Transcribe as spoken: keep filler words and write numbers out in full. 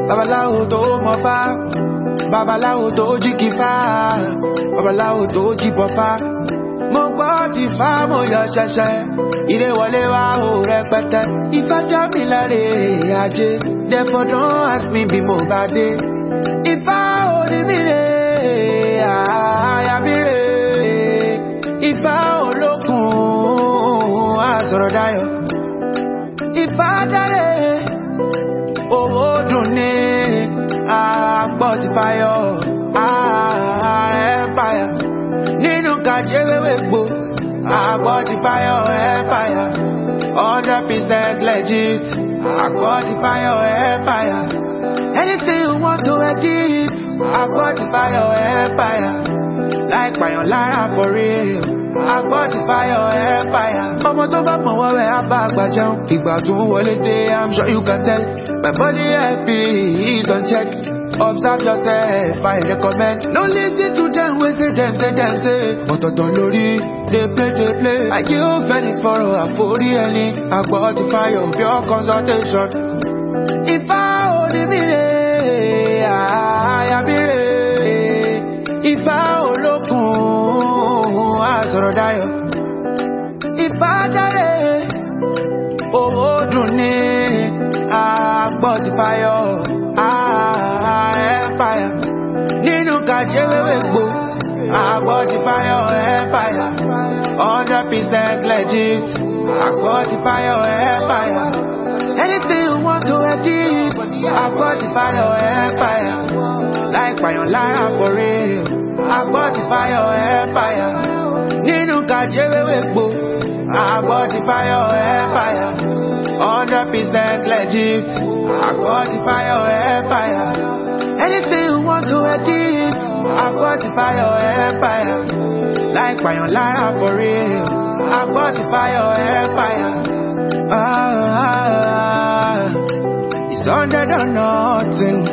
babaláwo tó mọ̀ fá, babaláwo tó jí kí fá, babaláwo tó jí bọ̀ fá. Mo gbọ́ ti fá mo yọ ṣẹ̀ṣẹ̀, ire wọlé wá o rẹpẹtẹ. Ifá já mi láre ajé, therefore don't ask me bí mo bá dé. Ifá orí mi rè, àyà mi rè. Ifá olókun àsọ̀rọ̀ dayọ̀. Ifá dáre, owó dùn ní àgbọ̀ ti fáyọ̀, empire. Nínú kàjé wéwé gbò, àgbọ̀ ti fáyọ̀ empire. Hundred percent legit, àgbọ̀ ti fáyọ̀ empire. Anything you want to achieve, àgbọ̀ ti fáyọ̀ empire. Like pàyàn lára for real, àgbọ̀ ti fáyọ̀ empire. Ọmọ tó bá mọ̀ wọ́wẹ́ á bá àgbà jẹun. Ìgbà tó ń wọlé dé, I'm sure you can tell. My body happy, he's on check. Observe yourself, I recommend. No listen to them, we say them, say them, say. But don't lori, they play, they play. I give any for a forty any. I got the fire of your consultation. If I only be there, I am here. If I olokun, I sort of die. If I die, oh, don't need. I got the fire. Empire. Nínú kàjé wéwé gbò, àgbọ̀ ti fáyọ̀ empire. Hundred percent legit, àgbọ̀ ti fáyọ̀ empire. Anything you want to achieve, àgbọ̀ ti fáyọ̀ empire. Like pàyàn lára for real, àgbọ̀ ti fáyọ̀ empire. Nínú kàjé wéwé gbò, àgbọ̀ ti fáyọ̀ empire. Hundred percent legit, àgbọ̀ ti fáyọ̀ empire. Anything you want to achieve, àgbọ̀ ti fáyọ̀ empire. Like pàyàn lára for real, àgbọ̀ ti fáyọ̀ empire. Ah, it's hundred or nothing.